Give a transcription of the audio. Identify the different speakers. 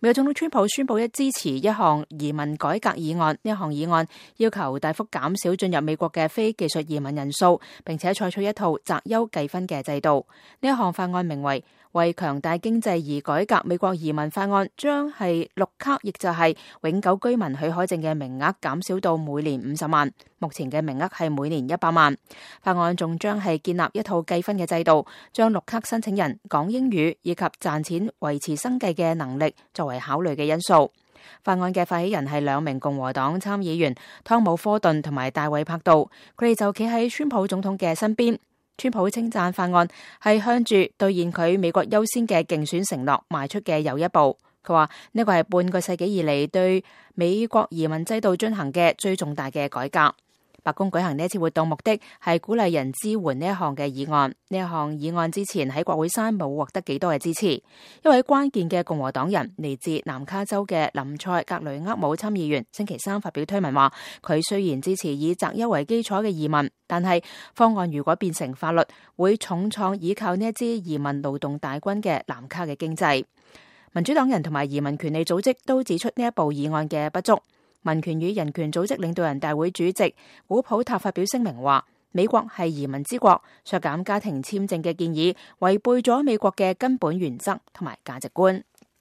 Speaker 1: 美國總統川普宣布支持一項移民改革議案，呢項議案要求大幅減少進入美國嘅非技術移民人數，並且採取一套擇優計分嘅制度。呢一項法案名為強大經濟而改革美國移民法案，將係綠卡，亦就係永久居民許可證嘅名額減少到每年50萬，目前嘅名額係每年100萬。法案仲將係建立一套計分嘅制度，將綠卡申請人講英語以及賺錢維持生計嘅能力作為考慮嘅因素。法案嘅發起人係2名共和黨參議員湯姆·科頓同埋大衛·柏杜，佢哋就企喺川普總統嘅身邊。川普稱讚法案係向住兌現佢美國優先嘅競選承諾邁出嘅又一步。佢話呢個係半個世紀以嚟對美國移民制度進行嘅最重大嘅改革。白宮舉行呢一次活動目的係鼓勵人支援呢一項嘅議案。呢一項議案之前喺國會山冇獲得幾多嘅支持。一位關鍵嘅共和黨人嚟自南卡州嘅林塞格雷厄姆參議員星期三發表推文話，佢雖然支持以擇優為基礎嘅移民，但係方案如果變成法律，會重創依靠呢一支移民勞動大軍嘅南卡嘅經濟。民主黨人同埋移民權利組織都指出呢一部議案嘅不足。民權與人權組織領導人大會主席古普塔發表聲明話，美國係移民之國，削減家庭簽證嘅建議違背咗美國嘅根本原則同埋價值觀。